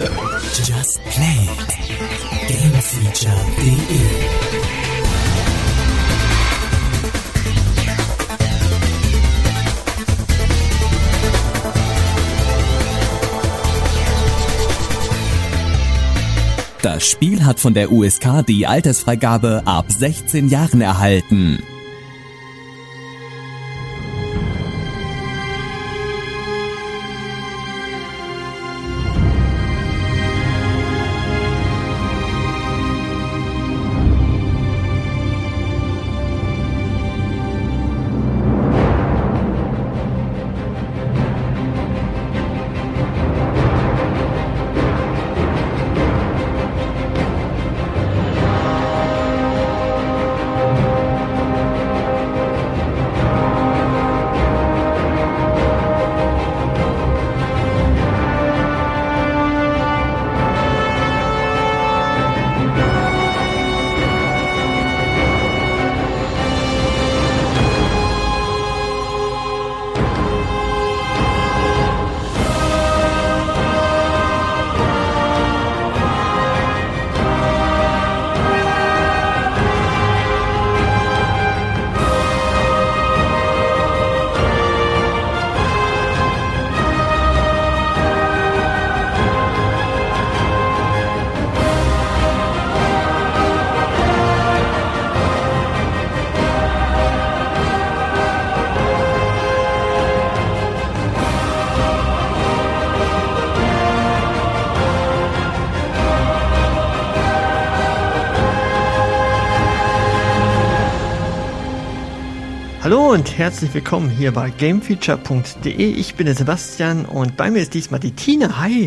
Just Play. Gamefeature.de. Das Spiel hat von der USK die Altersfreigabe ab 16 Jahren erhalten. Hallo und herzlich willkommen hier bei Gamefeature.de. Ich bin der Sebastian und bei mir ist diesmal die Tina. Hi!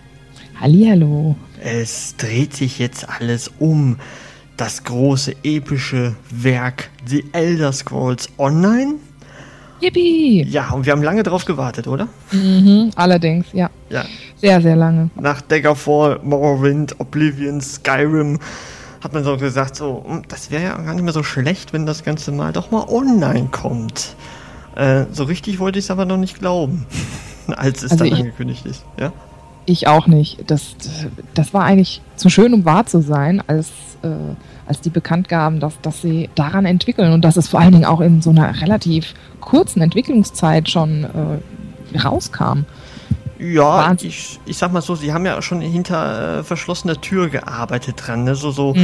Hallihallo! Es dreht sich jetzt alles um das große epische Werk The Elder Scrolls Online. Yippie! Ja, und wir haben lange drauf gewartet, oder? Allerdings, ja. Ja. Sehr, sehr lange. Nach Daggerfall, Morrowind, Oblivion, Skyrim hat man so gesagt, so, das wäre ja gar nicht mehr so schlecht, wenn das Ganze doch mal online kommt. So richtig wollte ich es aber noch nicht glauben, als es dann angekündigt ist. Ja? Ich auch nicht. Das war eigentlich zu schön, um wahr zu sein, als die bekannt gaben, dass sie daran entwickeln und dass es vor allen Dingen auch in so einer relativ kurzen Entwicklungszeit schon rauskam. Ja, ich sag mal so, sie haben ja schon hinter verschlossener Tür gearbeitet dran. Ne?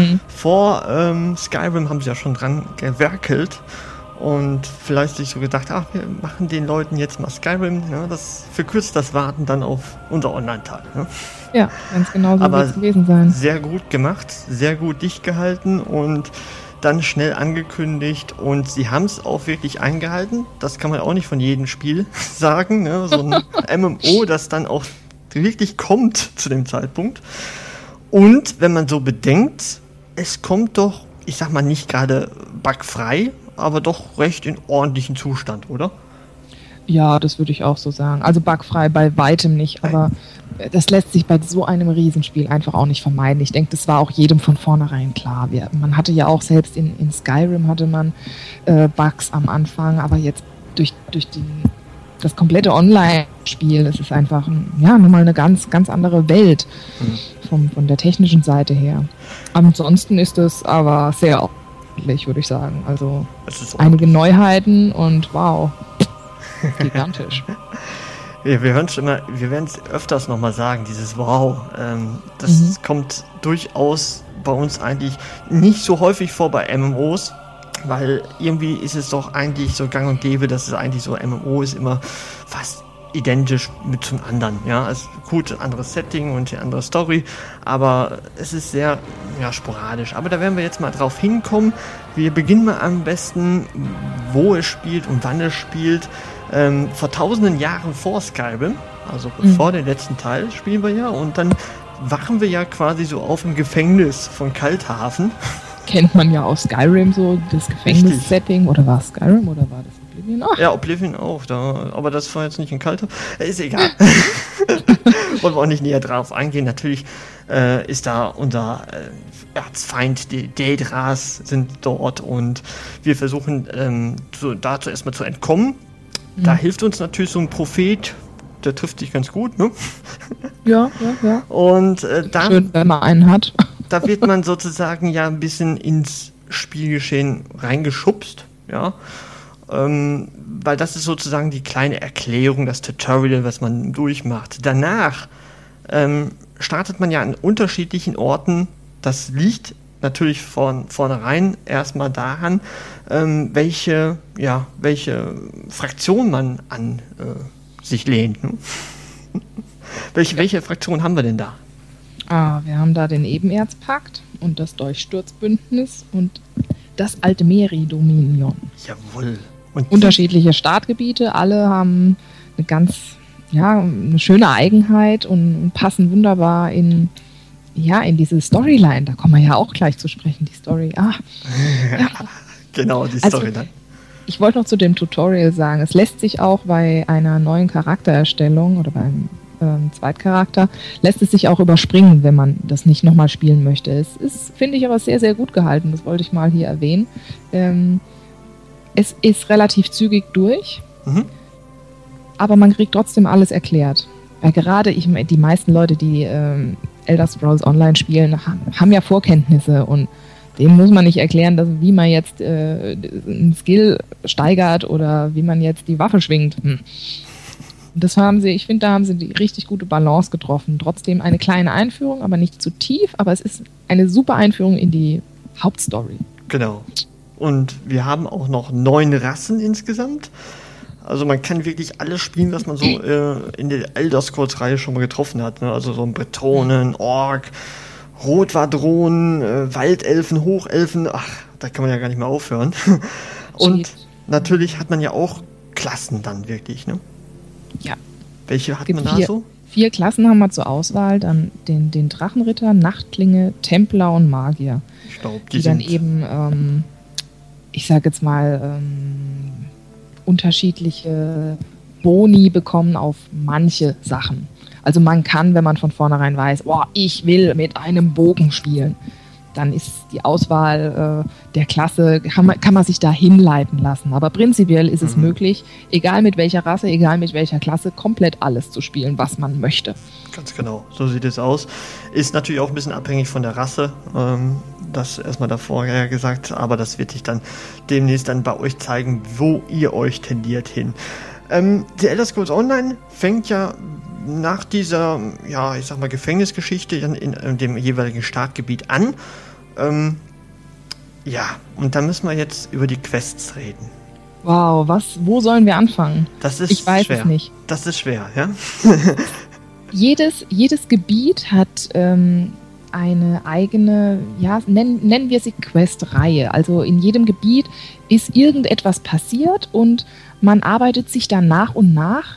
Vor Skyrim haben sie ja schon dran gewerkelt und vielleicht sich so gedacht, wir machen den Leuten jetzt mal Skyrim. Ja, das verkürzt das Warten dann auf unser Online-Teil. Ne? Ja, ganz genau so wird es gewesen sein. Sehr gut gemacht, sehr gut dicht gehalten und dann schnell angekündigt und sie haben es auch wirklich eingehalten. Das kann man auch nicht von jedem Spiel sagen. Ne? So ein MMO, das dann auch wirklich kommt zu dem Zeitpunkt. Und wenn man so bedenkt, es kommt doch, ich sag mal nicht gerade bugfrei, aber doch recht in ordentlichen Zustand, oder? Ja, das würde ich auch so sagen. Also bugfrei bei weitem nicht, aber das lässt sich bei so einem Riesenspiel einfach auch nicht vermeiden. Ich denke, das war auch jedem von vornherein klar. Man hatte ja auch selbst in Skyrim hatte man Bugs am Anfang, aber jetzt durch das komplette Online-Spiel, das ist einfach nochmal eine ganz, ganz andere Welt von der technischen Seite her. Ansonsten ist es aber sehr ordentlich, würde ich sagen. Also einige Neuheiten und wow. Gigantisch. Wir werden es öfters nochmal sagen, dieses Wow. Das kommt durchaus bei uns eigentlich nicht so häufig vor bei MMOs, weil irgendwie ist es doch eigentlich so gang und gäbe, dass es eigentlich so MMO ist immer fast identisch mit zum anderen. Ja, also gut, anderes Setting und eine andere Story, aber es ist sehr sporadisch. Aber da werden wir jetzt mal drauf hinkommen. Wir beginnen mal am besten, wo es spielt und wann es spielt. Vor tausenden Jahren vor Skyrim, also vor dem letzten Teil spielen wir ja und dann wachen wir ja quasi so auf im Gefängnis von Kalthafen. Kennt man ja aus Skyrim so, das Gefängnissetting, oder war es Skyrim oder war das Oblivion? Ja, Oblivion auch, aber das war jetzt nicht in Kalthafen, ist egal. Wollen wir auch nicht näher drauf eingehen, natürlich ist da unser Erzfeind, die Daedras sind dort und wir versuchen dazu erstmal zu entkommen. Da hilft uns natürlich so ein Prophet, der trifft sich ganz gut, ne? Ja. Und da, schön, wenn man einen hat. Da wird man sozusagen ja ein bisschen ins Spielgeschehen reingeschubst, ja. Weil das ist sozusagen die kleine Erklärung, das Tutorial, was man durchmacht. Danach startet man ja an unterschiedlichen Orten. Das liegt natürlich von vornherein erstmal daran, welche Fraktion man an sich lehnt. Ne? Welche Fraktion haben wir denn da? Wir haben da den Ebenerzpakt und das Durchsturzbündnis und das Altmeri-Dominion. Jawohl. Und unterschiedliche Startgebiete, alle haben eine schöne Eigenheit und passen wunderbar in diese Storyline. Da kommen wir ja auch gleich zu sprechen, die Story. Genau, die Storyline. Ich wollte noch zu dem Tutorial sagen, es lässt sich auch bei einer neuen Charaktererstellung oder beim Zweitcharakter, lässt es sich auch überspringen, wenn man das nicht nochmal spielen möchte. Es ist, finde ich, aber sehr, sehr gut gehalten. Das wollte ich mal hier erwähnen. Es ist relativ zügig durch, aber man kriegt trotzdem alles erklärt. Weil gerade die meisten Leute, die Elder Scrolls Online spielen, haben ja Vorkenntnisse und denen muss man nicht erklären, wie man jetzt einen Skill steigert oder wie man jetzt die Waffe schwingt. Das ich finde, da haben sie die richtig gute Balance getroffen. Trotzdem eine kleine Einführung, aber nicht zu tief, aber es ist eine super Einführung in die Hauptstory. Genau. Und wir haben auch noch 9 Rassen insgesamt. Also man kann wirklich alles spielen, was man so in der Elder Scrolls-Reihe schon mal getroffen hat. Ne? Also so ein Bretonen, Ork, Rotwadronen, Waldelfen, Hochelfen. Ach, da kann man ja gar nicht mehr aufhören. Und natürlich hat man ja auch Klassen dann wirklich, ne? Ja. Welche hat man da so? 4 Klassen haben wir zur Auswahl. Dann den Drachenritter, Nachtklinge, Templer und Magier. Ich glaube, die dann eben ich sage jetzt mal, unterschiedliche Boni bekommen auf manche Sachen. Also man kann, wenn man von vornherein weiß, ich will mit einem Bogen spielen, dann ist die Auswahl der Klasse, kann man sich da hinleiten lassen. Aber prinzipiell ist es möglich, egal mit welcher Rasse, egal mit welcher Klasse, komplett alles zu spielen, was man möchte. Ganz genau, so sieht es aus. Ist natürlich auch ein bisschen abhängig von der Rasse, das erstmal davor gesagt, aber das wird sich dann demnächst dann bei euch zeigen, wo ihr euch tendiert hin. Die Elder Scrolls Online fängt ja nach dieser, Gefängnisgeschichte in dem jeweiligen Startgebiet an. Und da müssen wir jetzt über die Quests reden. Wow, wo sollen wir anfangen? Ich weiß es nicht. Das ist schwer, ja? Jedes Gebiet hat eine eigene, nennen wir sie Quest-Reihe. Also in jedem Gebiet ist irgendetwas passiert und man arbeitet sich dann nach und nach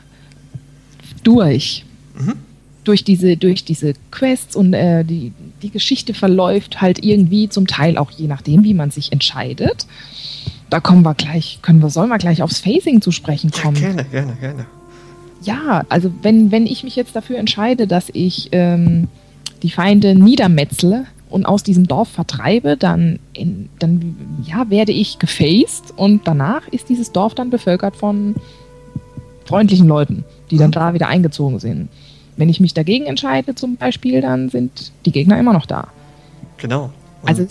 durch. Durch diese Quests und die Geschichte verläuft halt irgendwie zum Teil auch je nachdem, wie man sich entscheidet. Da sollen wir gleich aufs Phasing zu sprechen kommen. Ja, gerne. Ja, also wenn ich mich jetzt dafür entscheide, dass ich die Feinde niedermetzle und aus diesem Dorf vertreibe, dann werde ich gefaced und danach ist dieses Dorf dann bevölkert von freundlichen Leuten, die dann da wieder eingezogen sind. Wenn ich mich dagegen entscheide zum Beispiel, dann sind die Gegner immer noch da. Genau. Also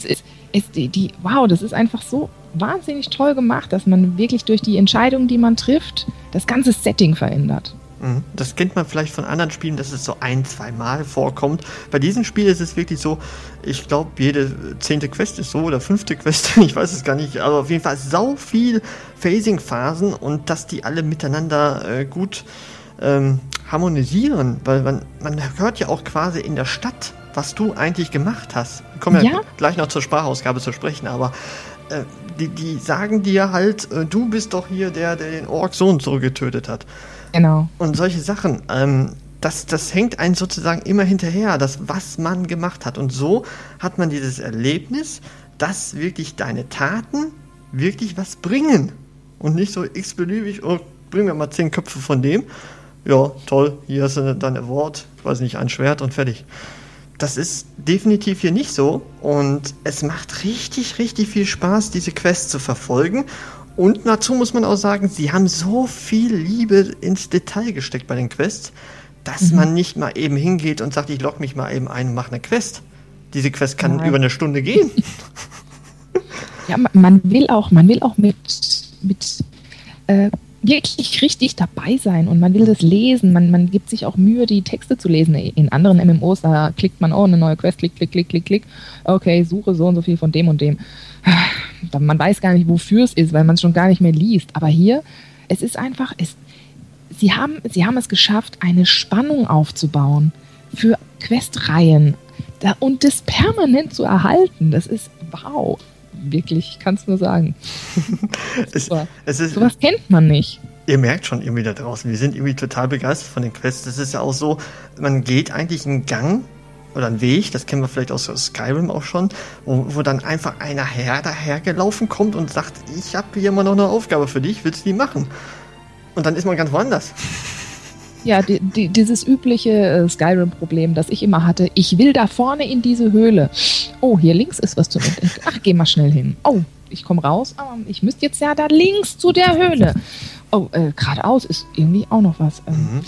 das ist einfach so wahnsinnig toll gemacht, dass man wirklich durch die Entscheidung, die man trifft, das ganze Setting verändert. Das kennt man vielleicht von anderen Spielen, dass es so 1-2 Mal vorkommt. Bei diesem Spiel ist es wirklich so, ich glaube, jede 10. Quest ist so oder 5. Quest, ich weiß es gar nicht, aber auf jeden Fall sau viel Phasing-Phasen und dass die alle miteinander gut harmonisieren, weil man hört ja auch quasi in der Stadt, was du eigentlich gemacht hast. Wir kommen ja gleich noch zur Sprachausgabe zu sprechen, aber die sagen dir halt, du bist doch hier der den Ork so und so getötet hat. Genau. Und solche Sachen, das hängt einen sozusagen immer hinterher, was man gemacht hat. Und so hat man dieses Erlebnis, dass wirklich deine Taten wirklich was bringen. Und nicht so x-beliebig, bringen wir mal 10 Köpfe von dem. Ja, toll, hier hast du dein Award, ich weiß nicht, ein Schwert und fertig. Das ist definitiv hier nicht so. Und es macht richtig, richtig viel Spaß, diese Quest zu verfolgen. Und dazu muss man auch sagen, sie haben so viel Liebe ins Detail gesteckt bei den Quests, dass man nicht mal eben hingeht und sagt, ich logge mich mal eben ein und mache eine Quest. Diese Quest kann über eine Stunde gehen. Ja, man will auch mit wirklich richtig dabei sein und man will das lesen. Man gibt sich auch Mühe, die Texte zu lesen. In anderen MMOs, da klickt man, eine neue Quest, klick. Okay, suche so und so viel von dem und dem. Man weiß gar nicht, wofür es ist, weil man es schon gar nicht mehr liest. Aber hier, es ist einfach, sie haben es geschafft, eine Spannung aufzubauen für Questreihen und das permanent zu erhalten. Das ist wow. Wirklich, ich kann es nur sagen. Sowas kennt man nicht. Ihr merkt schon irgendwie da draußen, wir sind irgendwie total begeistert von den Quests. Das ist ja auch so, man geht eigentlich einen Gang oder einen Weg, das kennen wir vielleicht aus Skyrim auch schon, wo dann einfach einer dahergelaufen kommt und sagt, ich habe hier immer noch eine Aufgabe für dich, willst du die machen? Und dann ist man ganz woanders. Ja, dieses übliche Skyrim-Problem, das ich immer hatte. Ich will da vorne in diese Höhle. Oh, hier links ist was zu entdecken. Ach, geh mal schnell hin. Oh, ich komme raus. Aber ich müsste jetzt ja da links zu der Höhle. Oh, geradeaus ist irgendwie auch noch was.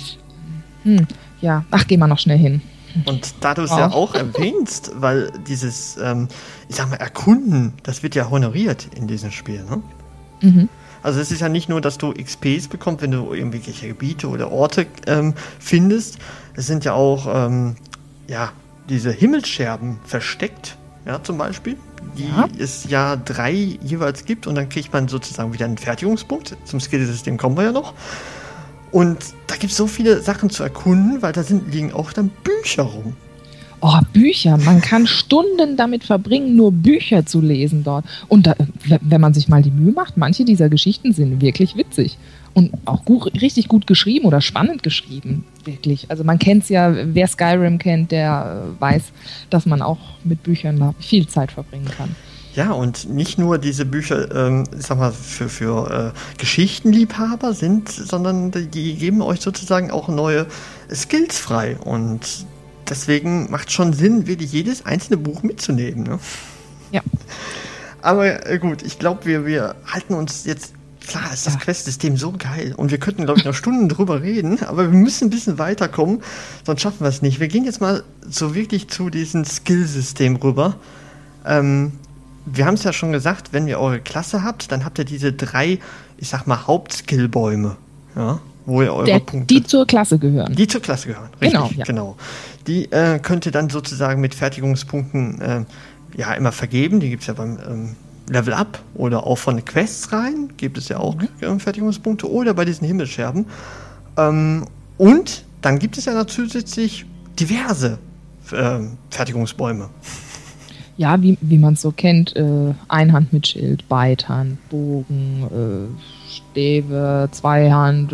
Ja, ach, geh mal noch schnell hin. Und da du es ja auch erwähnst, weil dieses, ich sag mal, Erkunden, das wird ja honoriert in diesem Spiel, ne? Mhm. Also es ist ja nicht nur, dass du XPs bekommst, wenn du irgendwelche Gebiete oder Orte findest. Es sind ja auch diese Himmelsscherben versteckt, ja, zum Beispiel, die es ja 3 jeweils gibt und dann kriegt man sozusagen wieder einen Fertigungspunkt. Zum Skillsystem kommen wir ja noch. Und da gibt es so viele Sachen zu erkunden, weil da liegen auch dann Bücher rum. Oh, Bücher. Man kann Stunden damit verbringen, nur Bücher zu lesen dort. Und wenn man sich mal die Mühe macht, manche dieser Geschichten sind wirklich witzig. Und auch richtig gut geschrieben oder spannend geschrieben. Wirklich. Also man kennt es ja, wer Skyrim kennt, der weiß, dass man auch mit Büchern da viel Zeit verbringen kann. Ja, und nicht nur diese Bücher, ich sag mal, für Geschichtenliebhaber sind, sondern die geben euch sozusagen auch neue Skills frei. Und deswegen macht schon Sinn, wirklich jedes einzelne Buch mitzunehmen. Ne? Ja. Aber gut, ich glaube, wir halten uns jetzt, klar ist das Quest-System so geil und wir könnten, glaube ich, noch Stunden drüber reden, aber wir müssen ein bisschen weiterkommen, sonst schaffen wir es nicht. Wir gehen jetzt mal so wirklich zu diesem Skill-System rüber. Wir haben es ja schon gesagt, wenn ihr eure Klasse habt, dann habt ihr diese 3, ich sag mal, Hauptskillbäume, ja, wo ihr eure Punkte... Die zur Klasse gehören. Die zur Klasse gehören, richtig, genau. Die könnt ihr dann sozusagen mit Fertigungspunkten immer vergeben. Die gibt es ja beim Level Up oder auch von Quests rein, gibt es ja auch Fertigungspunkte oder bei diesen Himmelsscherben. Und dann gibt es ja noch zusätzlich diverse Fertigungsbäume. Ja, wie man es so kennt, Einhand mit Schild, Beithand, Bogen, Stäbe, Zweihand,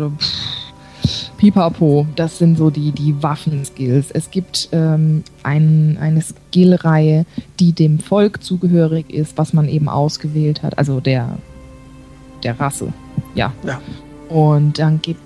Pipapo, das sind so die Waffenskills. Es gibt eine Skillreihe, die dem Volk zugehörig ist, was man eben ausgewählt hat, also der Rasse, ja. Und dann gibt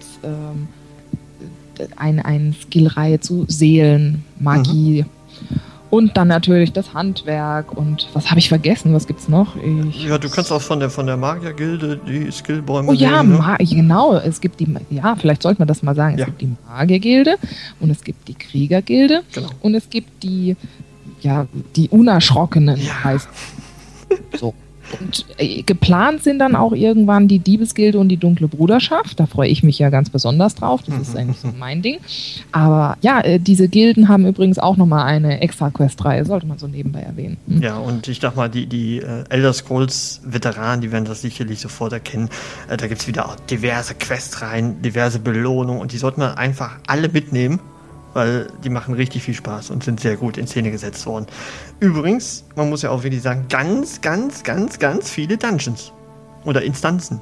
es eine Skillreihe zu Seelen, Magie, und dann natürlich das Handwerk und was habe ich vergessen? Was gibt's noch? Du kannst auch von der Magiergilde die Skillbäume nehmen. Oh ja, genau. Es gibt vielleicht sollte man das mal sagen. Es gibt die Magiergilde und es gibt die Kriegergilde und es gibt die Unerschrockenen heißt. So. Und geplant sind dann auch irgendwann die Diebesgilde und die Dunkle Bruderschaft. Da freue ich mich ja ganz besonders drauf. Das ist eigentlich so mein Ding. Aber diese Gilden haben übrigens auch nochmal eine extra Questreihe. Sollte man so nebenbei erwähnen. Ja, und ich dachte mal, die Elder Scrolls Veteranen, die werden das sicherlich sofort erkennen. Da gibt es wieder diverse Questreihen, diverse Belohnungen und die sollten wir einfach alle mitnehmen, weil die machen richtig viel Spaß und sind sehr gut in Szene gesetzt worden. Übrigens, man muss ja auch wirklich sagen, ganz, ganz, ganz, ganz viele Dungeons oder Instanzen.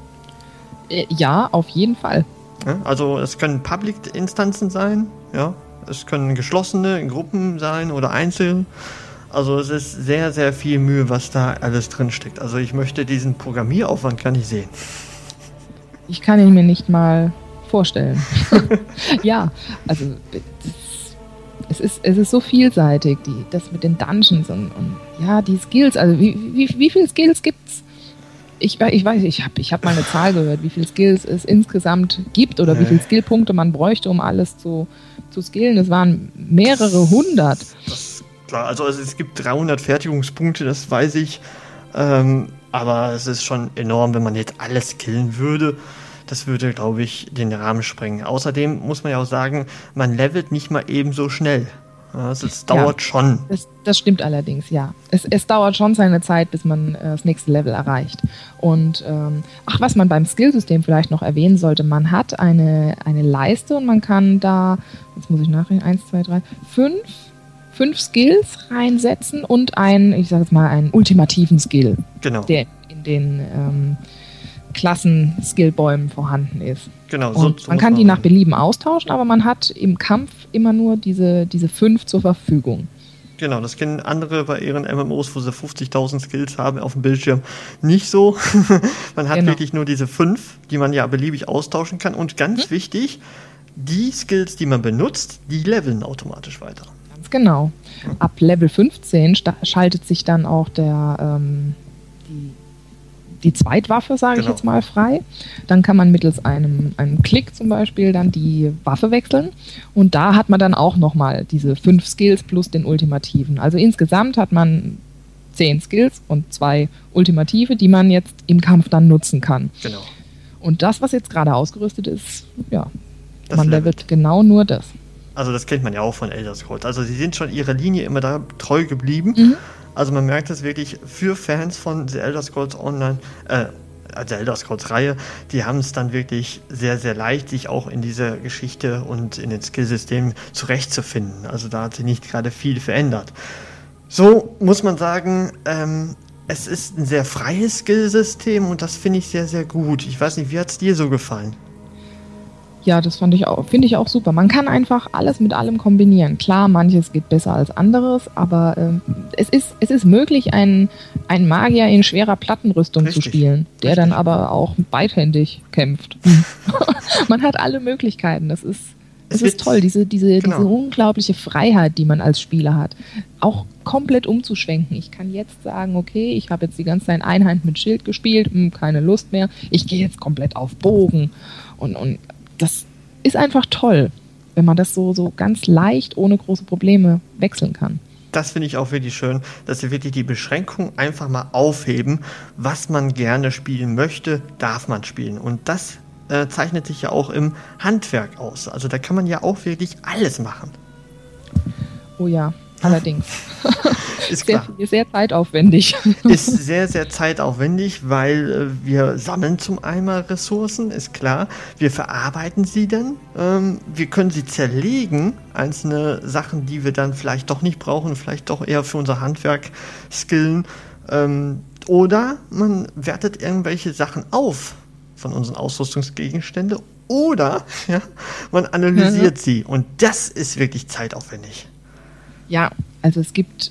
Ja, auf jeden Fall. Ja, also es können Public-Instanzen sein, ja, es können geschlossene Gruppen sein oder einzeln. Also es ist sehr, sehr viel Mühe, was da alles drin steckt. Also ich möchte diesen Programmieraufwand gar nicht sehen. Ich kann ihn mir nicht mal vorstellen. Ja, also es ist so vielseitig, das mit den Dungeons und die Skills. Also wie viele Skills gibt's? Ich weiß, ich hab mal eine Zahl gehört, wie viele Skills es insgesamt gibt oder wie viele Skillpunkte man bräuchte, um alles zu skillen. Es waren mehrere hundert. Klar, also es gibt 300 Fertigungspunkte, das weiß ich. Aber es ist schon enorm, wenn man jetzt alles skillen würde. Das würde, glaube ich, den Rahmen sprengen. Außerdem muss man ja auch sagen, man levelt nicht mal ebenso schnell. Es dauert schon. Das stimmt allerdings, ja. Es dauert schon seine Zeit, bis man das nächste Level erreicht. Und was man beim Skillsystem vielleicht noch erwähnen sollte, man hat eine Leiste und man kann da, jetzt muss ich nachrechnen, 1, 2, 3, 5 Skills reinsetzen und einen ultimativen Skill, genau, der in den Klassen-Skillbäumen vorhanden ist. Genau, und man kann die nach Belieben austauschen, aber man hat im Kampf immer nur diese 5 zur Verfügung. Genau, das kennen andere bei ihren MMOs, wo sie 50.000 Skills haben auf dem Bildschirm, nicht so. Man hat wirklich nur diese 5, die man ja beliebig austauschen kann. Und ganz wichtig, die Skills, die man benutzt, die leveln automatisch weiter. Ganz genau. Ab Level 15 schaltet sich dann auch die Zweitwaffe, sage ich jetzt mal, frei. Dann kann man mittels einem Klick zum Beispiel dann die Waffe wechseln. Und da hat man dann auch nochmal diese 5 Skills plus den Ultimativen. Also insgesamt hat man 10 Skills und 2 Ultimative, die man jetzt im Kampf dann nutzen kann. Genau. Und das, was jetzt gerade ausgerüstet ist, man levelt genau nur das. Also das kennt man ja auch von Elder Scrolls. Also sie sind schon ihrer Linie immer da treu geblieben. Also man merkt es wirklich für Fans von The Elder Scrolls Online, der Elder Scrolls Reihe, die haben es dann wirklich sehr, sehr leicht, sich auch in dieser Geschichte und in den Skillsystemen zurechtzufinden. Also da hat sich nicht gerade viel verändert. So muss man sagen, es ist ein sehr freies Skillsystem und das finde ich sehr, sehr gut. Ich weiß nicht, wie hat es dir so gefallen? Ja, das finde ich auch super. Man kann einfach alles mit allem kombinieren. Klar, manches geht besser als anderes, aber es ist möglich, einen Magier in schwerer Plattenrüstung zu spielen, der dann aber auch beidhändig kämpft. Man hat alle Möglichkeiten. Es ist toll, diese unglaubliche Freiheit, die man als Spieler hat. Auch komplett umzuschwenken. Ich kann jetzt sagen, okay, ich habe jetzt die ganze Zeit Einheit mit Schild gespielt, keine Lust mehr. Ich gehe jetzt komplett auf Bogen und das ist einfach toll, wenn man das so ganz leicht, ohne große Probleme wechseln kann. Das finde ich auch wirklich schön, dass sie wirklich die Beschränkung einfach mal aufheben. Was man gerne spielen möchte, darf man spielen. Und das zeichnet sich ja auch im Handwerk aus. Also da kann man ja auch wirklich alles machen. Oh ja, allerdings. Ist klar. Sehr zeitaufwendig. Ist sehr, sehr zeitaufwendig, weil wir sammeln zum einmal Ressourcen, ist klar. Wir verarbeiten sie dann. Wir können sie zerlegen, einzelne Sachen, die wir dann vielleicht doch nicht brauchen, vielleicht doch eher für unser Handwerk skillen. Oder man wertet irgendwelche Sachen auf von unseren Ausrüstungsgegenständen. Oder man analysiert sie. Und das ist wirklich zeitaufwendig. Ja, also es gibt,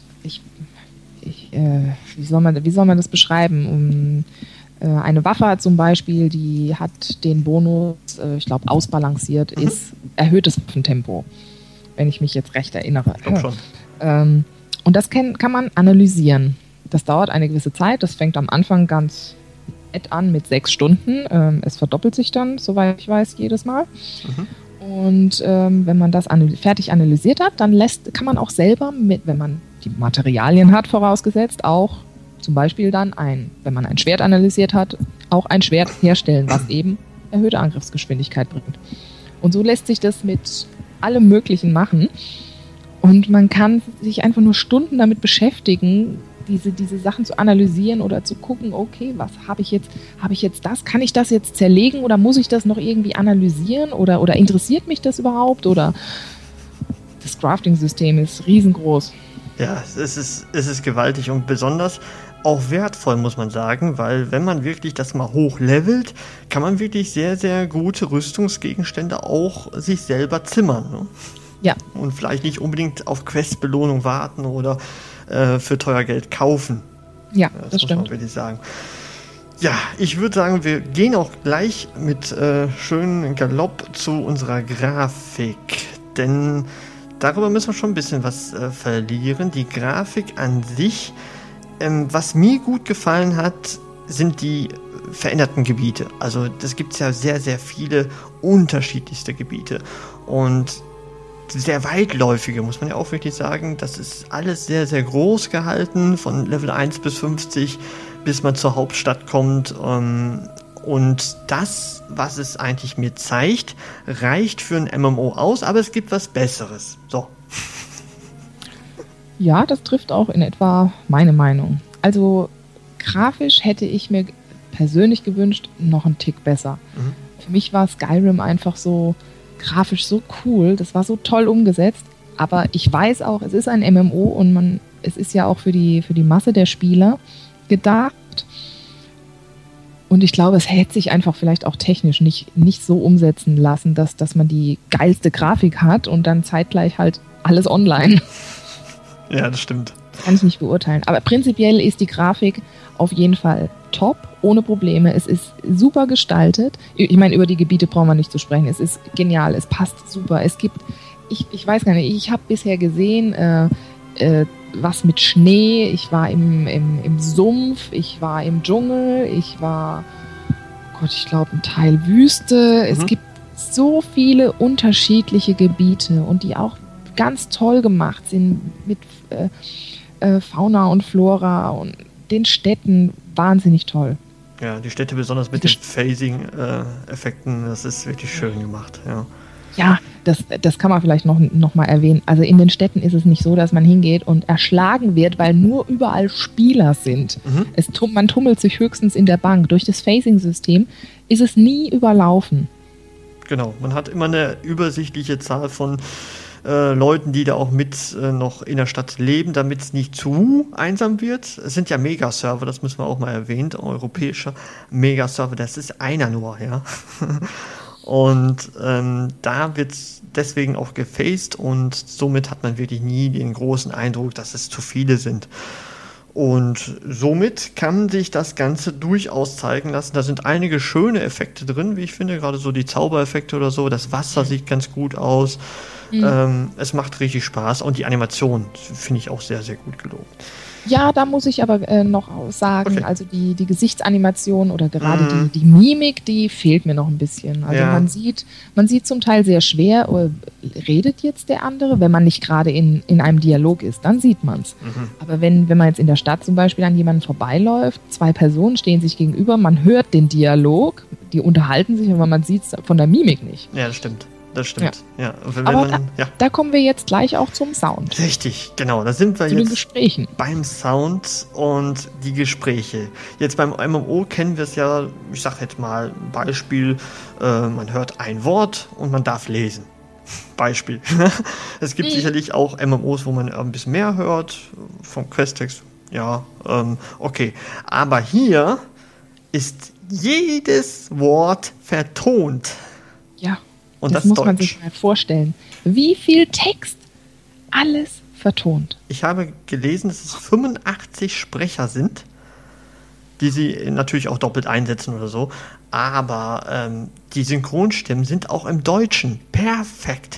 wie soll man das beschreiben? Eine Waffe hat zum Beispiel, die hat den Bonus, ich glaube ausbalanciert, ist erhöhtes Waffentempo, wenn ich mich jetzt recht erinnere. Ich glaube schon. Und das kann man analysieren. Das dauert eine gewisse Zeit, das fängt am Anfang ganz nett an mit 6 Stunden. Es verdoppelt sich dann, soweit ich weiß, jedes Mal. Und wenn man das fertig analysiert hat, dann kann man auch selber, wenn man die Materialien hat, vorausgesetzt, auch zum Beispiel dann wenn man ein Schwert analysiert hat, auch ein Schwert herstellen, was eben erhöhte Angriffsgeschwindigkeit bringt. Und so lässt sich das mit allem Möglichen machen. Und man kann sich einfach nur Stunden damit beschäftigen, diese Sachen zu analysieren oder zu gucken, okay, was habe ich jetzt das? Kann ich das jetzt zerlegen oder muss ich das noch irgendwie analysieren oder interessiert mich das überhaupt? Oder das Crafting-System ist riesengroß. Ja, es ist gewaltig und besonders auch wertvoll, muss man sagen, weil wenn man wirklich das mal hochlevelt, kann man wirklich sehr, sehr gute Rüstungsgegenstände auch sich selber zimmern. Ne? Ja. Und vielleicht nicht unbedingt auf Questbelohnung warten oder für teuer Geld kaufen. Ja, das stimmt. muss man wirklich sagen. Ja, ich würde sagen, wir gehen auch gleich mit schönem Galopp zu unserer Grafik, denn darüber müssen wir schon ein bisschen was verlieren. Die Grafik an sich, was mir gut gefallen hat, sind die veränderten Gebiete. Also das gibt es ja sehr, sehr viele unterschiedlichste Gebiete und sehr weitläufige, muss man ja auch wirklich sagen. Das ist alles sehr, sehr groß gehalten, von Level 1 bis 50, bis man zur Hauptstadt kommt. Und das, was es eigentlich mir zeigt, reicht für ein MMO aus, aber es gibt was Besseres. So. Ja, das trifft auch in etwa meine Meinung. Also grafisch hätte ich mir persönlich gewünscht, noch einen Tick besser. Mhm. Für mich war Skyrim einfach so grafisch so cool, das war so toll umgesetzt, aber ich weiß auch, es ist ein MMO und es ist ja auch für die Masse der Spieler gedacht. Und ich glaube, es hätte sich einfach vielleicht auch technisch nicht so umsetzen lassen, dass man die geilste Grafik hat und dann zeitgleich halt alles online. Ja, das stimmt. Kann ich nicht beurteilen. Aber prinzipiell ist die Grafik auf jeden Fall top, ohne Probleme. Es ist super gestaltet. Ich meine, über die Gebiete brauchen wir nicht zu sprechen. Es ist genial, es passt super. Es gibt, ich weiß gar nicht, ich habe bisher gesehen, was mit Schnee. Ich war im Sumpf, ich war im Dschungel, ich war, ich glaube, ein Teil Wüste. Es gibt so viele unterschiedliche Gebiete und die auch ganz toll gemacht sind mit Fauna und Flora und den Städten. Wahnsinnig toll. Ja, die Städte besonders mit den Phasing-Effekten, das ist wirklich schön gemacht, ja. Ja, das kann man vielleicht noch mal erwähnen. Also in den Städten ist es nicht so, dass man hingeht und erschlagen wird, weil nur überall Spieler sind. Man tummelt sich höchstens in der Bank. Durch das Phasing-System ist es nie überlaufen. Genau, man hat immer eine übersichtliche Zahl von Leuten, die da auch mit noch in der Stadt leben, damit es nicht zu einsam wird. Es sind ja Megaserver, das müssen wir auch mal erwähnen, europäischer Megaserver, das ist einer nur, ja. Und da wird es deswegen auch gefaced und somit hat man wirklich nie den großen Eindruck, dass es zu viele sind. Und somit kann sich das Ganze durchaus zeigen lassen. Da sind einige schöne Effekte drin, wie ich finde, gerade so die Zaubereffekte oder so. Das Wasser sieht ganz gut aus. Es macht richtig Spaß und die Animation finde ich auch sehr, sehr gut gelungen. Ja, da muss ich aber noch sagen, okay. Also die Gesichtsanimation oder gerade die Mimik, die fehlt mir noch ein bisschen. Also man sieht zum Teil sehr schwer, redet jetzt der andere, wenn man nicht gerade in einem Dialog ist, dann sieht man es. Aber wenn man jetzt in der Stadt zum Beispiel an jemanden vorbeiläuft, 2 Personen stehen sich gegenüber, man hört den Dialog, die unterhalten sich, aber man sieht es von der Mimik nicht. Ja, das stimmt. Das stimmt. Ja. Aber da kommen wir jetzt gleich auch zum Sound. Richtig, genau. Da sind wir zu jetzt den Gesprächen. Beim Sound und die Gespräche. Jetzt beim MMO kennen wir es ja, ich sag jetzt mal ein Beispiel, man hört ein Wort und man darf lesen. Beispiel. Es gibt sicherlich auch MMOs, wo man ein bisschen mehr hört, vom Questtext. Ja, okay. Aber hier ist jedes Wort vertont. Ja. Und das muss man sich mal vorstellen. Wie viel Text? Alles vertont. Ich habe gelesen, dass es 85 Sprecher sind, die sie natürlich auch doppelt einsetzen oder so. Aber die Synchronstimmen sind auch im Deutschen perfekt.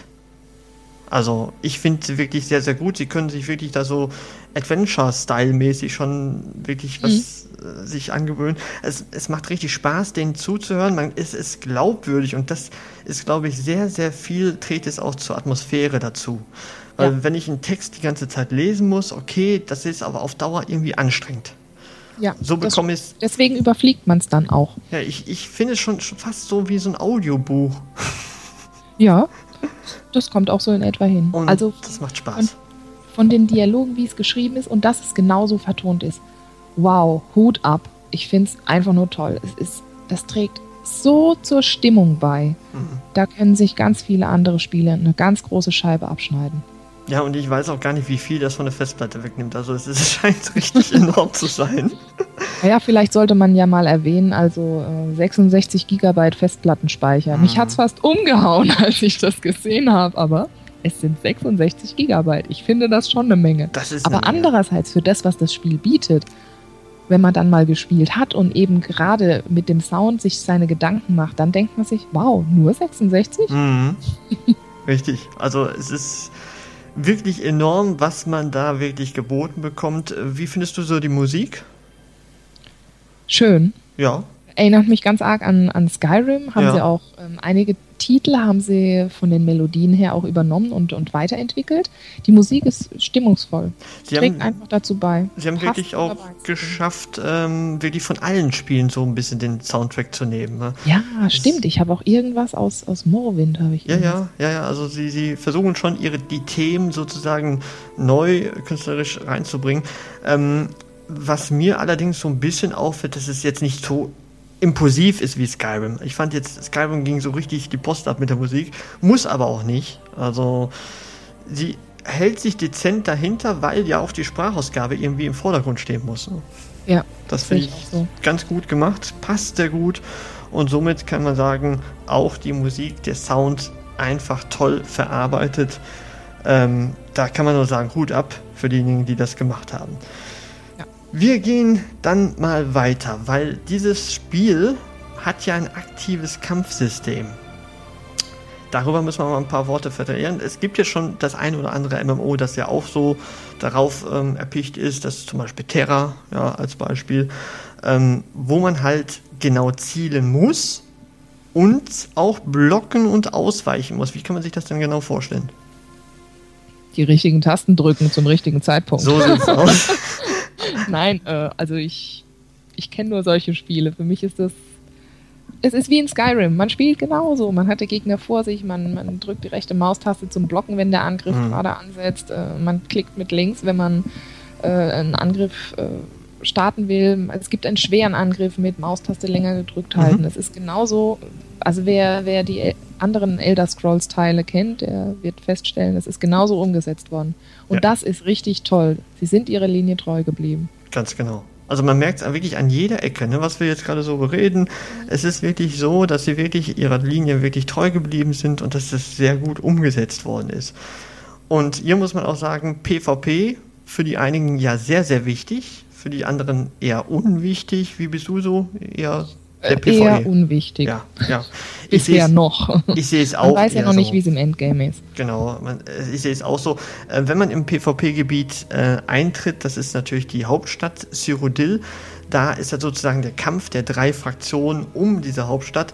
Also ich finde sie wirklich sehr, sehr gut. Sie können sich wirklich da so Adventure-Style-mäßig schon wirklich was sich angewöhnen. Es macht richtig Spaß, denen zuzuhören. Es ist glaubwürdig und das ist, glaube ich, sehr, sehr viel, trägt es auch zur Atmosphäre dazu. Weil wenn ich einen Text die ganze Zeit lesen muss, okay, das ist aber auf Dauer irgendwie anstrengend. Ja, so bekomme ich es. Deswegen überfliegt man es dann auch. Ja, ich finde es schon fast so wie so ein Audiobuch. Ja, das kommt auch so in etwa hin. Und also das macht Spaß. Von den Dialogen, wie es geschrieben ist und dass es genauso vertont ist. Wow, Hut ab. Ich finde es einfach nur toll. Das trägt so zur Stimmung bei. Da können sich ganz viele andere Spiele eine ganz große Scheibe abschneiden. Ja, und ich weiß auch gar nicht, wie viel das von der Festplatte wegnimmt. Also es scheint richtig enorm zu sein. Ja, vielleicht sollte man ja mal erwähnen, also 66 Gigabyte Festplattenspeicher. Mich hat's fast umgehauen, als ich das gesehen habe, aber es sind 66 Gigabyte. Ich finde das schon eine Menge. Das ist aber andererseits für das, was das Spiel bietet, wenn man dann mal gespielt hat und eben gerade mit dem Sound sich seine Gedanken macht, dann denkt man sich, wow, nur 66? Richtig, also es ist wirklich enorm, was man da wirklich geboten bekommt. Wie findest du so die Musik? Schön. Ja. Erinnert mich ganz arg an Skyrim. Haben sie auch einige Titel haben sie von den Melodien her auch übernommen und weiterentwickelt. Die Musik ist stimmungsvoll. Trägt einfach dazu bei. Sie haben wirklich auch geschafft, wirklich von allen Spielen so ein bisschen den Soundtrack zu nehmen. Ne? Ja, stimmt. Ich habe auch irgendwas aus Morrowind. Ja. Also sie versuchen schon, die Themen sozusagen neu künstlerisch reinzubringen. Was mir allerdings so ein bisschen auffällt, dass es jetzt nicht so impulsiv ist wie Skyrim. Ich fand jetzt, Skyrim ging so richtig die Post ab mit der Musik, muss aber auch nicht. Also sie hält sich dezent dahinter, weil ja auch die Sprachausgabe irgendwie im Vordergrund stehen muss. Ne? Ja. Das finde ich so ganz gut gemacht, passt sehr gut und somit kann man sagen, auch die Musik, der Sound einfach toll verarbeitet. Da kann man nur sagen, Hut ab für diejenigen, die das gemacht haben. Wir gehen dann mal weiter, weil dieses Spiel hat ja ein aktives Kampfsystem. Darüber müssen wir mal ein paar Worte verlieren. Es gibt ja schon das ein oder andere MMO, das ja auch so darauf erpicht ist, das ist zum Beispiel Terra, ja, als Beispiel, wo man halt genau zielen muss und auch blocken und ausweichen muss. Wie kann man sich das denn genau vorstellen? Die richtigen Tasten drücken zum richtigen Zeitpunkt. So sieht's aus. Nein, also ich kenne nur solche Spiele. Für mich ist es ist wie in Skyrim. Man spielt genauso. Man hat den Gegner vor sich, man drückt die rechte Maustaste zum Blocken, wenn der Angriff gerade ansetzt. Man klickt mit links, wenn man einen Angriff starten will. Es gibt einen schweren Angriff mit Maustaste länger gedrückt halten. Es ist genauso, also wer die anderen Elder Scrolls Teile kennt, der wird feststellen, es ist genauso umgesetzt worden. Und das ist richtig toll. Sie sind ihrer Linie treu geblieben. Ganz genau. Also man merkt es wirklich an jeder Ecke, ne, was wir jetzt gerade so bereden. Es ist wirklich so, dass sie wirklich ihrer Linie wirklich treu geblieben sind und dass das sehr gut umgesetzt worden ist. Und hier muss man auch sagen, PvP für die einigen ja sehr, sehr wichtig, für die anderen eher unwichtig. Wie bist du so? Eher der PvE? Eher unwichtig. Ja. Bisher noch. Ich sehe es auch. Man weiß ja noch nicht, wie es im Endgame ist. Genau, ich sehe es auch so. Wenn man im PvP-Gebiet eintritt, das ist natürlich die Hauptstadt Cyrodiil, da ist ja sozusagen der Kampf der 3 Fraktionen um diese Hauptstadt.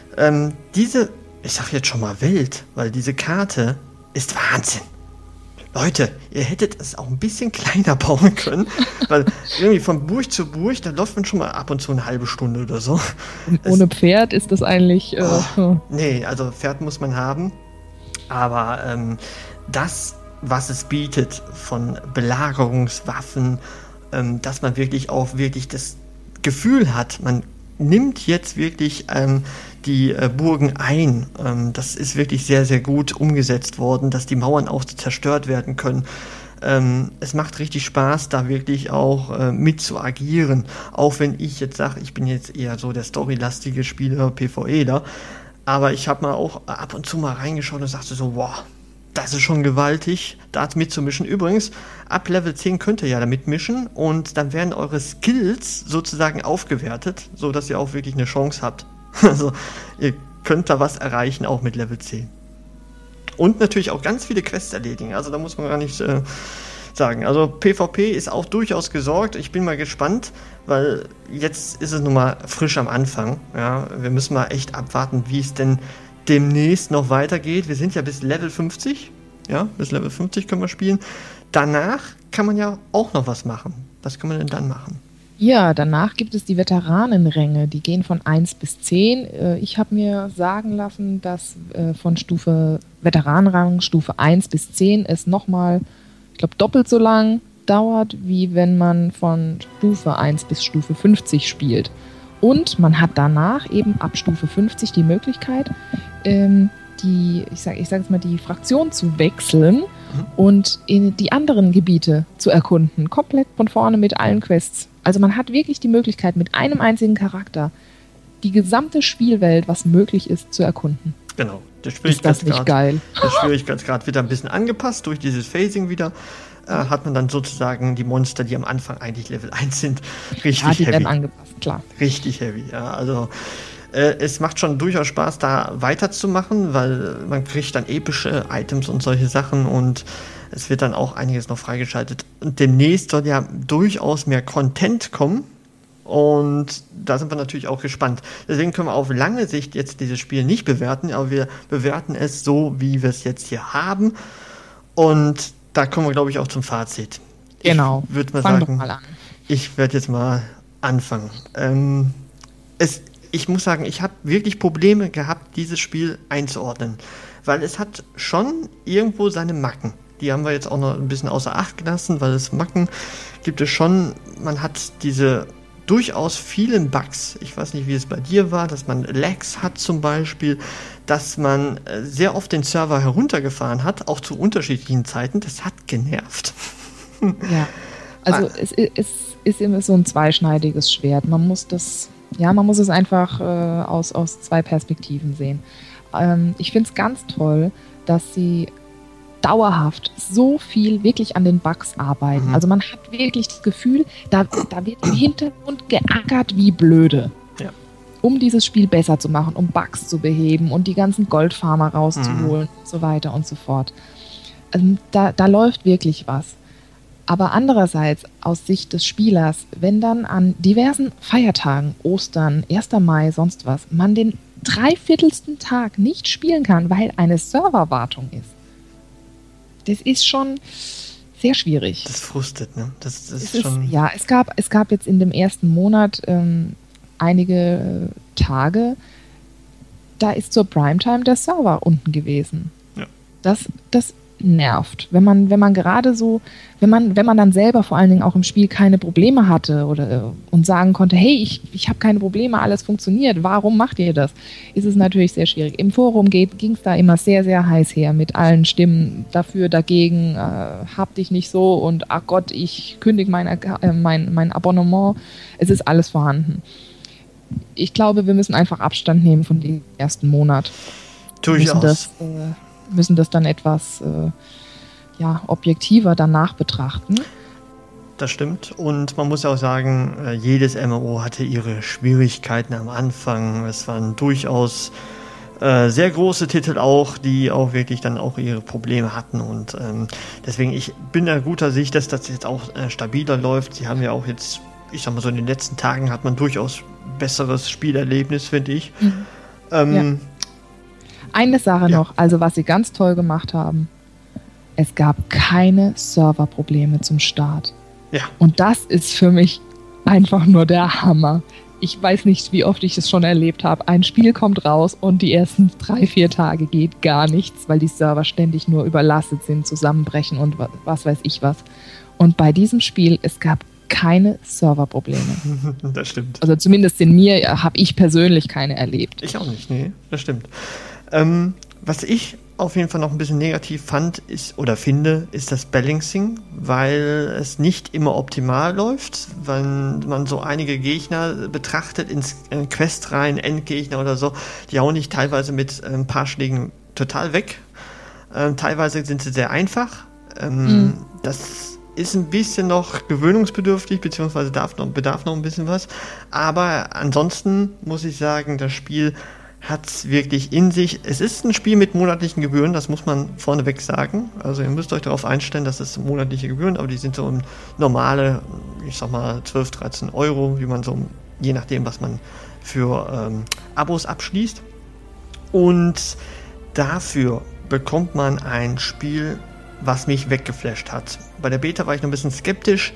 Ich sag jetzt schon mal Welt, weil diese Karte ist Wahnsinn. Leute, ihr hättet es auch ein bisschen kleiner bauen können, weil irgendwie von Burg zu Burg, da läuft man schon mal ab und zu eine halbe Stunde oder so. Ohne Pferd ist das eigentlich... Nee, also Pferd muss man haben, aber das, was es bietet von Belagerungswaffen, dass man wirklich das Gefühl hat, man nimmt jetzt wirklich die Burgen ein. Das ist wirklich sehr, sehr gut umgesetzt worden, dass die Mauern auch zerstört werden können. Es macht richtig Spaß, da wirklich auch mit zu agieren. Auch wenn ich jetzt sage, ich bin jetzt eher so der storylastige Spieler, PvEler. Aber ich habe mal auch ab und zu mal reingeschaut und sagte so, wow, das ist schon gewaltig, da mitzumischen. Übrigens, ab Level 10 könnt ihr ja da mitmischen und dann werden eure Skills sozusagen aufgewertet, sodass ihr auch wirklich eine Chance habt. Also, ihr könnt da was erreichen, auch mit Level 10. Und natürlich auch ganz viele Quests erledigen, also da muss man gar nicht sagen. Also PvP ist auch durchaus gesorgt. Ich bin mal gespannt, weil jetzt ist es nun mal frisch am Anfang. Ja, wir müssen mal echt abwarten, wie es denn demnächst noch weitergeht. Wir sind ja bis Level 50. Ja, bis Level 50 können wir spielen. Danach kann man ja auch noch was machen. Was kann man denn dann machen? Ja, danach gibt es die Veteranenränge. Die gehen von 1 bis 10. Ich habe mir sagen lassen, dass von Veteranenrang Stufe 1 bis 10 es nochmal, ich glaube, doppelt so lang dauert, wie wenn man von Stufe 1 bis Stufe 50 spielt. Und man hat danach eben ab Stufe 50 die Möglichkeit, die Fraktion zu wechseln und in die anderen Gebiete zu erkunden. Komplett von vorne mit allen Quests. Also man hat wirklich die Möglichkeit, mit einem einzigen Charakter die gesamte Spielwelt, was möglich ist, zu erkunden. Genau. Ist das nicht geil? Der Schwierigkeitsgrad wird ein bisschen angepasst durch dieses Phasing wieder. Hat man dann sozusagen die Monster, die am Anfang eigentlich Level 1 sind, richtig heavy. Ja, die werden angepasst, klar. Richtig heavy, ja. Also es macht schon durchaus Spaß, da weiterzumachen, weil man kriegt dann epische Items und solche Sachen und es wird dann auch einiges noch freigeschaltet. Und demnächst soll ja durchaus mehr Content kommen Und da sind wir natürlich auch gespannt. Deswegen können wir auf lange Sicht jetzt dieses Spiel nicht bewerten, aber wir bewerten es so, wie wir es jetzt hier haben. Und da kommen wir, glaube ich, auch zum Fazit. Genau. Ich würde mal Fang sagen, doch mal an. ich werde jetzt mal anfangen. Ich muss sagen, ich habe wirklich Probleme gehabt, dieses Spiel einzuordnen. Weil es hat schon irgendwo seine Macken. Die haben wir jetzt auch noch ein bisschen außer Acht gelassen, weil es Macken gibt es schon. Man hat diese durchaus vielen Bugs. Ich weiß nicht, wie es bei dir war, dass man Lags hat zum Beispiel, dass man sehr oft den Server heruntergefahren hat, auch zu unterschiedlichen Zeiten. Das hat genervt. Ja, also es ist immer so ein zweischneidiges Schwert. Man muss es einfach aus zwei Perspektiven sehen. Ich finde es ganz toll, dass sie dauerhaft so viel wirklich an den Bugs arbeiten. Also man hat wirklich das Gefühl, da wird im Hintergrund geackert wie blöde. Ja. Um dieses Spiel besser zu machen, um Bugs zu beheben und die ganzen Goldfarmer rauszuholen und so weiter und so fort. Da läuft wirklich was. Aber andererseits, aus Sicht des Spielers, wenn dann an diversen Feiertagen, Ostern, 1. Mai, sonst was, man den 3/4 Tag nicht spielen kann, weil eine Serverwartung ist, das ist schon sehr schwierig. Das frustet, ne? Das ist schon. Ja, es gab jetzt in dem ersten Monat einige Tage, da ist zur Primetime der Server unten gewesen. Ja. Das nervt. Wenn man gerade so, wenn man dann selber vor allen Dingen auch im Spiel keine Probleme hatte und sagen konnte, hey, ich habe keine Probleme, alles funktioniert, warum macht ihr das? Ist es natürlich sehr schwierig. Im Forum ging es da immer sehr, sehr heiß her mit allen Stimmen dafür, dagegen, hab dich nicht so und ach Gott, ich kündige mein Abonnement. Es ist alles vorhanden. Ich glaube, wir müssen einfach Abstand nehmen von dem ersten Monat. Durchaus. Müssen das dann etwas objektiver danach betrachten. Das stimmt. Und man muss ja auch sagen, jedes MMO hatte ihre Schwierigkeiten am Anfang. Es waren durchaus sehr große Titel auch, die auch wirklich dann auch ihre Probleme hatten. Und deswegen, ich bin da guter Sicht, dass das jetzt auch stabiler läuft. Sie haben ja auch jetzt, ich sag mal so, in den letzten Tagen hat man durchaus besseres Spielerlebnis, finde ich. Ja. Eine Sache noch, also was sie ganz toll gemacht haben, es gab keine Serverprobleme zum Start. Ja. Und das ist für mich einfach nur der Hammer. Ich weiß nicht, wie oft ich es schon erlebt habe. Ein Spiel kommt raus und die ersten 3-4 Tage geht gar nichts, weil die Server ständig nur überlastet sind, zusammenbrechen und was weiß ich was. Und bei diesem Spiel, es gab keine Serverprobleme. Das stimmt. Also zumindest in mir habe ich persönlich keine erlebt. Ich auch nicht, nee, das stimmt. Was ich auf jeden Fall noch ein bisschen negativ finde, ist das Balancing, weil es nicht immer optimal läuft, wenn man so einige Gegner betrachtet, ins Quest rein, Endgegner oder so, die hauen nicht teilweise mit ein paar Schlägen total weg. Teilweise sind sie sehr einfach. Das ist ein bisschen noch gewöhnungsbedürftig, beziehungsweise bedarf noch ein bisschen was. Aber ansonsten muss ich sagen, das Spiel hat es wirklich in sich. Es ist ein Spiel mit monatlichen Gebühren, das muss man vorneweg sagen. Also ihr müsst euch darauf einstellen, dass es monatliche Gebühren, aber die sind so normale, ich sag mal 12, 13 Euro, wie man so, je nachdem, was man für Abos abschließt. Und dafür bekommt man ein Spiel, was mich weggeflasht hat. Bei der Beta war ich noch ein bisschen skeptisch,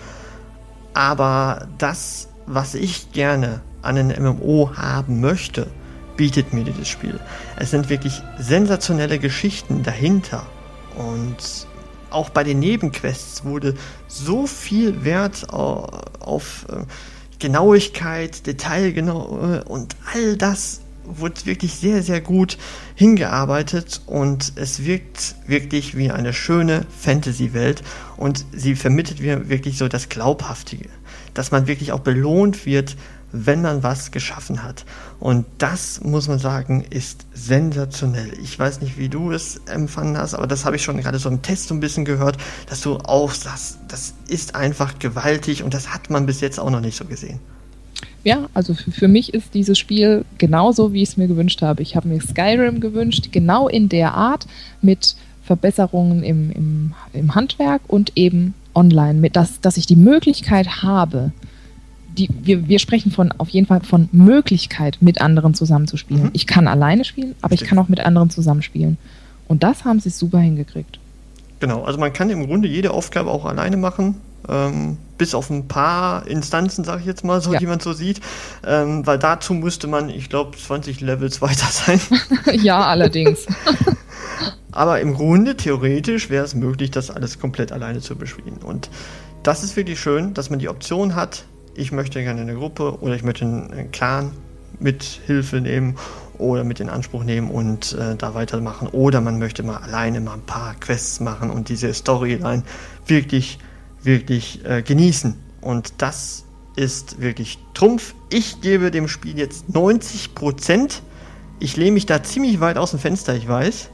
aber das, was ich gerne an einem MMO haben möchte, bietet mir dieses Spiel. Es sind wirklich sensationelle Geschichten dahinter und auch bei den Nebenquests wurde so viel Wert auf Genauigkeit, Detailgenau und all das wurde wirklich sehr, sehr gut hingearbeitet und es wirkt wirklich wie eine schöne Fantasy-Welt und sie vermittelt mir wirklich so das Glaubhaftige, dass man wirklich auch belohnt wird, wenn man was geschaffen hat. Und das, muss man sagen, ist sensationell. Ich weiß nicht, wie du es empfangen hast, aber das habe ich schon gerade so im Test so ein bisschen gehört, dass du auch sagst, das ist einfach gewaltig und das hat man bis jetzt auch noch nicht so gesehen. Ja, also für mich ist dieses Spiel genauso, wie ich es mir gewünscht habe. Ich habe mir Skyrim gewünscht, genau in der Art, mit Verbesserungen im Handwerk und eben online, dass ich die Möglichkeit habe, wir sprechen auf jeden Fall von Möglichkeit, mit anderen zusammenzuspielen. Ich kann alleine spielen, aber ich kann auch mit anderen zusammenspielen. Und das haben sie super hingekriegt. Genau, also man kann im Grunde jede Aufgabe auch alleine machen, bis auf ein paar Instanzen, sage ich jetzt mal so, die man so sieht, weil dazu müsste man, ich glaube, 20 Levels weiter sein. Ja, allerdings. Aber im Grunde, theoretisch, wäre es möglich, das alles komplett alleine zu bespielen. Und das ist wirklich schön, dass man die Option hat, ich möchte gerne eine Gruppe oder ich möchte einen Clan mit Hilfe nehmen oder mit in Anspruch nehmen und da weitermachen. Oder man möchte mal alleine mal ein paar Quests machen und diese Storyline wirklich, wirklich genießen. Und das ist wirklich Trumpf. Ich gebe dem Spiel jetzt 90%. Ich lehne mich da ziemlich weit aus dem Fenster, ich weiß.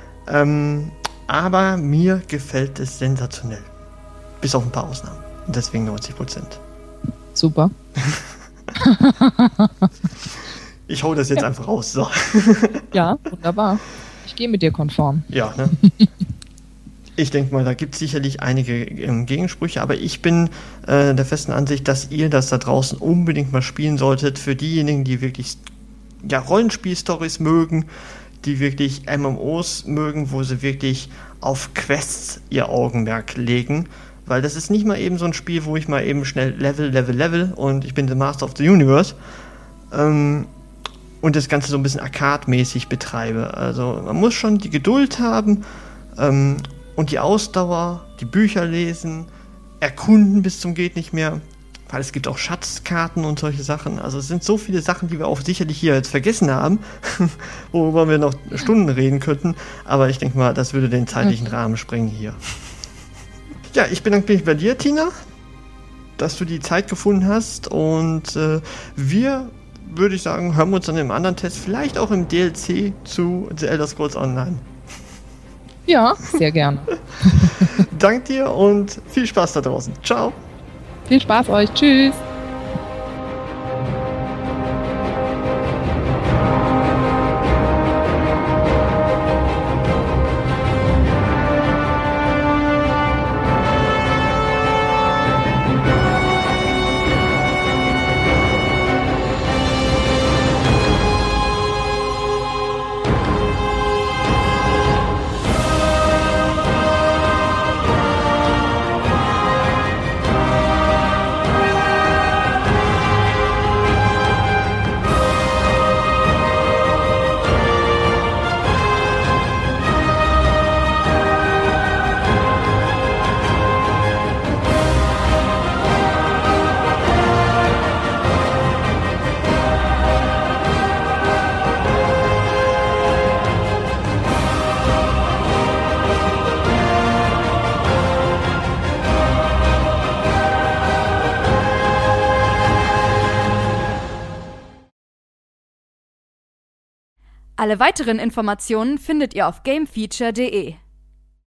Aber mir gefällt es sensationell. Bis auf ein paar Ausnahmen. Und deswegen 90%. Super. Ich hau das jetzt einfach raus. So. Ja, wunderbar. Ich gehe mit dir konform. Ja, ne? Ich denke mal, da gibt es sicherlich einige Gegensprüche, aber ich bin der festen Ansicht, dass ihr das da draußen unbedingt mal spielen solltet. Für diejenigen, die wirklich Rollenspiel-Storys mögen, die wirklich MMOs mögen, wo sie wirklich auf Quests ihr Augenmerk legen. Weil das ist nicht mal eben so ein Spiel, wo ich mal eben schnell Level und ich bin the Master of the Universe und das Ganze so ein bisschen arcade-mäßig betreibe. Also man muss schon die Geduld haben und die Ausdauer, die Bücher lesen, erkunden bis zum geht nicht mehr, weil es gibt auch Schatzkarten und solche Sachen. Also es sind so viele Sachen, die wir auch sicherlich hier jetzt vergessen haben, worüber wir noch Stunden reden könnten, aber ich denke mal, das würde den zeitlichen Rahmen sprengen hier. Ja, ich bedanke mich bei dir, Tina, dass du die Zeit gefunden hast und wir, würde ich sagen, hören wir uns dann im anderen Test, vielleicht auch im DLC zu The Elder Scrolls Online. Ja, sehr gerne. Dank dir und viel Spaß da draußen. Ciao. Viel Spaß euch. Tschüss. Alle weiteren Informationen findet ihr auf gamefeature.de.